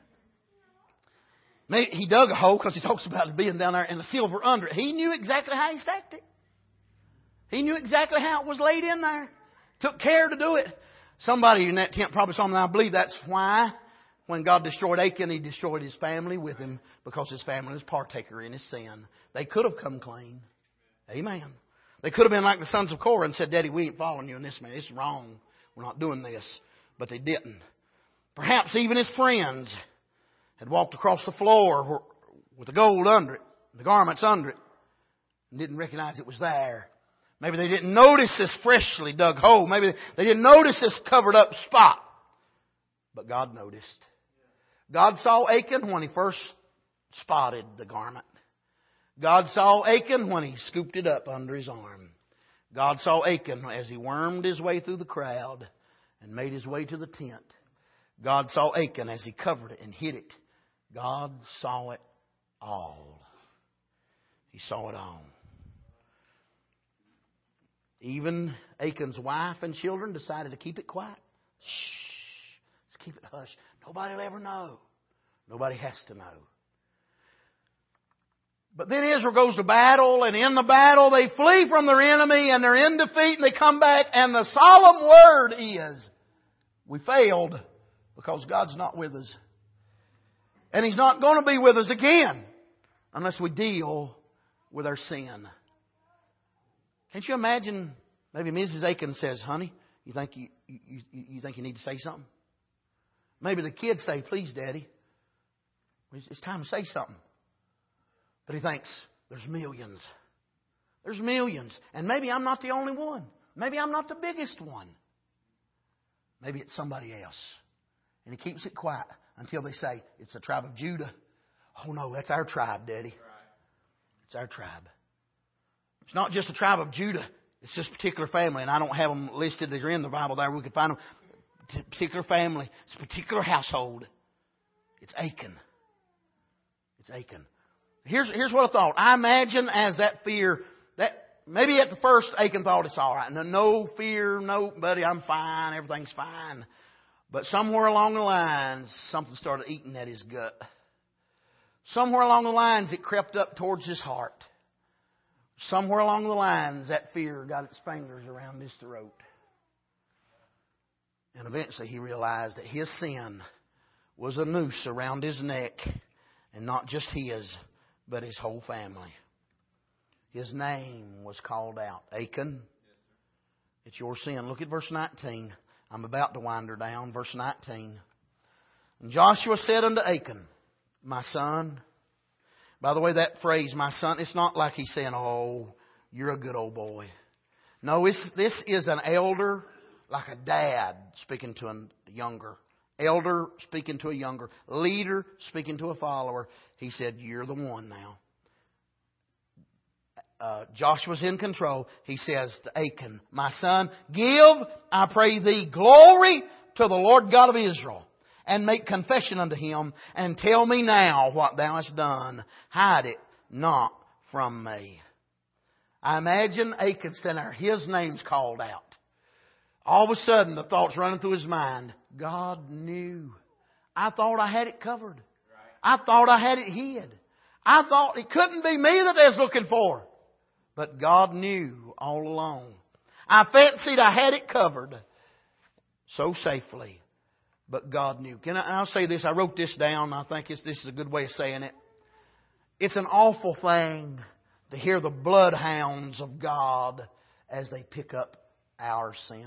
Maybe he dug a hole because he talks about it being down there and the silver under it. He knew exactly how he stacked it. He knew exactly how it was laid in there. Took care to do it. Somebody in that tent probably saw him, and I believe that's why when God destroyed Achan, He destroyed his family with him, because his family was partaker in his sin. They could have come clean. Amen. They could have been like the sons of Korah and said, Daddy, we ain't following you in this, man. It's wrong. We're not doing this. But they didn't. Perhaps even his friends had walked across the floor with the gold under it, the garments under it, and didn't recognize it was there. Maybe they didn't notice this freshly dug hole. Maybe they didn't notice this covered up spot. But God noticed. God saw Achan when He first spotted the garment. God saw Achan when he scooped it up under his arm. God saw Achan as he wormed his way through the crowd and made his way to the tent. God saw Achan as he covered it and hid it. God saw it all. He saw it all. Even Achan's wife and children decided to keep it quiet. Shh. Let's keep it hush. Nobody will ever know. Nobody has to know. But then Israel goes to battle, and in the battle they flee from their enemy, and they're in defeat, and they come back, and the solemn word is, we failed because God's not with us. And He's not going to be with us again unless we deal with our sin. Can't you imagine, maybe Mrs. Achan says, honey, you think you need to say something? Maybe the kids say, please, Daddy, it's time to say something. But he thinks, there's millions. There's millions. And maybe I'm not the only one. Maybe I'm not the biggest one. Maybe it's somebody else. And he keeps it quiet until they say, it's the tribe of Judah. Oh no, that's our tribe, Daddy. It's our tribe. It's not just the tribe of Judah. It's just a particular family. And I don't have them listed. They're in the Bible there. We could find them. It's a particular family. It's a particular household. It's Achan. It's Achan. Here's what I thought. I imagine as that fear, that maybe at the first Achan thought it's all right. No fear, no, buddy, I'm fine. Everything's fine. But somewhere along the lines, something started eating at his gut. Somewhere along the lines, it crept up towards his heart. somewhere along the lines, that fear got its fingers around his throat. And eventually he realized that his sin was a noose around his neck. And not just his, but his whole family. His name was called out. Achan, it's your sin. Look at verse 19. I'm about to wind her down. Verse 19. And Joshua said unto Achan, my son. By the way, that phrase, my son, it's not like he's saying, oh, you're a good old boy. No, this is an elder, like a dad speaking to a younger. Elder speaking to a younger. Leader speaking to a follower. He said, you're the one now. Joshua's in control. He says to Achan, my son, give, I pray thee, glory to the Lord God of Israel. And make confession unto him. And tell me now what thou hast done. Hide it not from me. I imagine Achan sitting there. His name's called out. All of a sudden, the thoughts running through his mind. God knew. I thought I had it covered. I thought I had it hid. I thought it couldn't be me that they was looking for. But God knew all along. I fancied I had it covered so safely. But God knew. I'll say this. I wrote this down. I think this is a good way of saying it. It's an awful thing to hear the bloodhounds of God as they pick up our scent.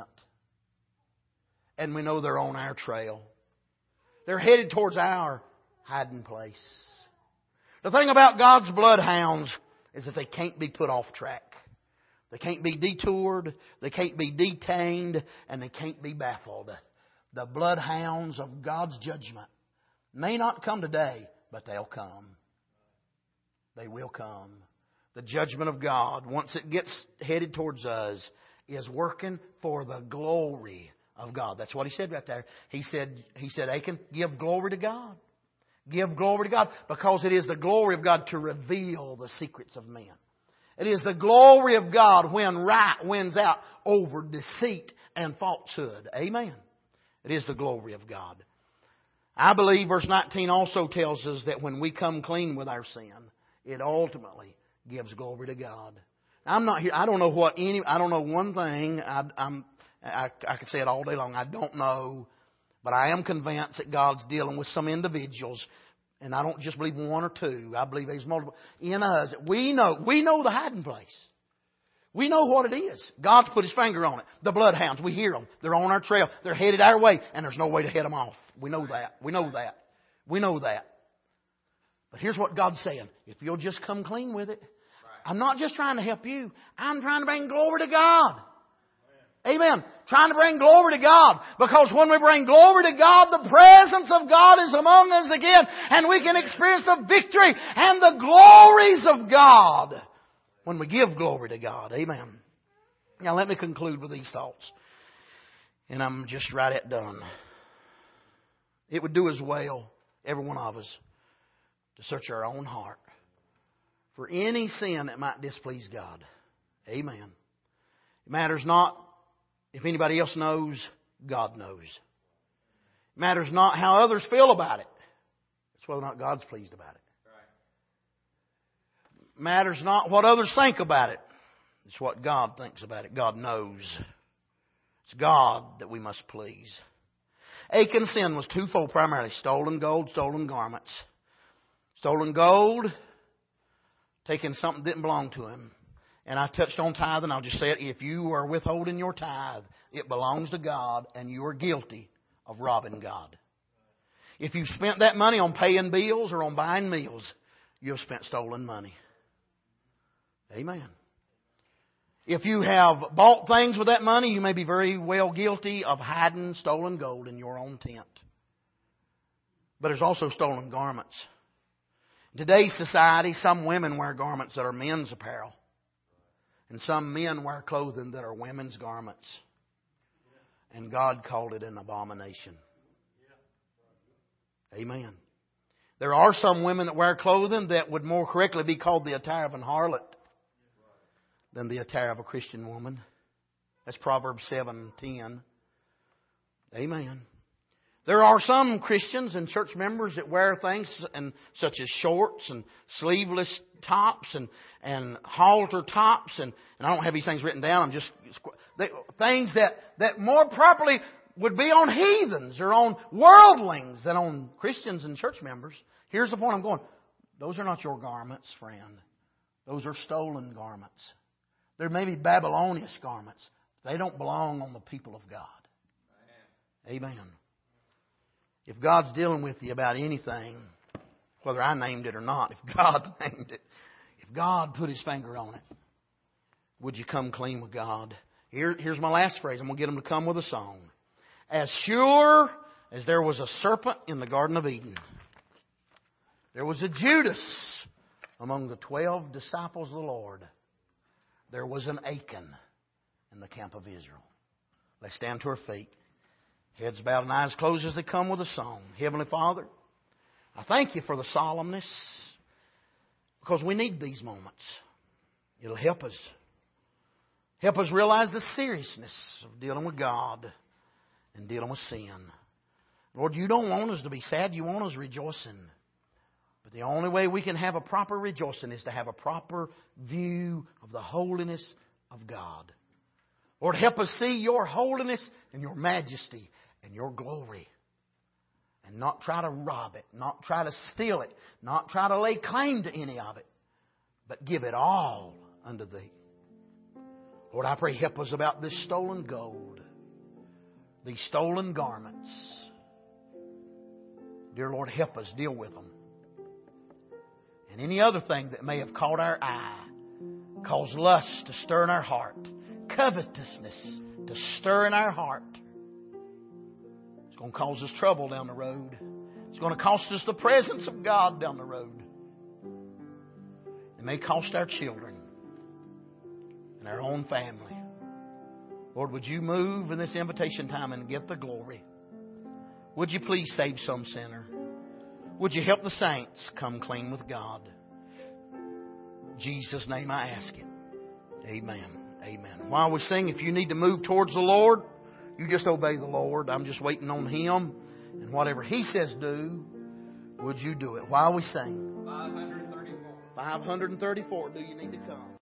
And we know they're on our trail. They're headed towards our hiding place. The thing about God's bloodhounds is that they can't be put off track. They can't be detoured. They can't be detained. And they can't be baffled. The bloodhounds of God's judgment may not come today, but they'll come. They will come. The judgment of God, once it gets headed towards us, is working for the glory of God. That's what he said right there. He said, Achan, give glory to God. Give glory to God, because it is the glory of God to reveal the secrets of men. It is the glory of God when right wins out over deceit and falsehood. Amen. It is the glory of God. I believe verse 19 also tells us that when we come clean with our sin, it ultimately gives glory to God. I'm not here. I don't know one thing. I could say it all day long. I don't know. But I am convinced that God's dealing with some individuals. And I don't just believe one or two. I believe He's multiple. In us, we know the hiding place. We know what it is. God's put His finger on it. The bloodhounds, we hear them. They're on our trail. They're headed our way. And there's no way to head them off. We know that. We know that. We know that. But here's what God's saying. If you'll just come clean with it. I'm not just trying to help you. I'm trying to bring glory to God. Amen. Trying to bring glory to God. Because when we bring glory to God, the presence of God is among us again. And we can experience the victory and the glories of God when we give glory to God. Amen. Now let me conclude with these thoughts. And I'm just right at done. It would do us well, every one of us, to search our own heart for any sin that might displease God. Amen. It matters not if anybody else knows, God knows. It matters not how others feel about it. It's whether or not God's pleased about it. It matters not what others think about it. It's what God thinks about it. God knows. It's God that we must please. Achan's sin was twofold primarily. Stolen gold, stolen garments. Stolen gold, taking something that didn't belong to him. And I touched on tithe, and I'll just say it. If you are withholding your tithe, it belongs to God, and you are guilty of robbing God. If you've spent that money on paying bills or on buying meals, you've spent stolen money. Amen. If you have bought things with that money, you may be very well guilty of hiding stolen gold in your own tent. But there's also stolen garments. In today's society, some women wear garments that are men's apparel. And some men wear clothing that are women's garments. And God called it an abomination. Amen. There are some women that wear clothing that would more correctly be called the attire of an harlot than the attire of a Christian woman. That's Proverbs 7:10. Amen. There are some Christians and church members that wear things such as shorts and sleeveless tops and halter tops. And I don't have these things written down. Things that more properly would be on heathens or on worldlings than on Christians and church members. Here's the point I'm going. Those are not your garments, friend. Those are stolen garments. There may be Babylonish garments. They don't belong on the people of God. Amen. If God's dealing with you about anything, whether I named it or not, if God named it, if God put His finger on it, would you come clean with God? Here's my last phrase. I'm going to get them to come with a song. As sure as there was a serpent in the Garden of Eden, there was a Judas among the 12 disciples of the Lord. There was an Achan in the camp of Israel. Let's stand to our feet. Heads bowed and eyes closed as they come with a song. Heavenly Father, I thank You for the solemnness, because we need these moments. It'll help us. Help us realize the seriousness of dealing with God and dealing with sin. Lord, You don't want us to be sad. You want us rejoicing. But the only way we can have a proper rejoicing is to have a proper view of the holiness of God. Lord, help us see Your holiness and Your majesty and Your glory. And not try to rob it, not try to steal it, not try to lay claim to any of it, but give it all unto Thee. Lord, I pray help us about this stolen gold, these stolen garments. Dear Lord, help us deal with them. And any other thing that may have caught our eye, cause lust to stir in our heart, covetousness to stir in our heart. It's going to cause us trouble down the road. It's going to cost us the presence of God down the road. It may cost our children and our own family. Lord, would You move in this invitation time and get the glory? Would You please save some sinner? Would You help the saints come clean with God? In Jesus' name I ask it. Amen. Amen. While we sing, if you need to move towards the Lord, you just obey the Lord. I'm just waiting on Him. And whatever He says do, would you do it? While we sing. 534. 534. Do you need to come?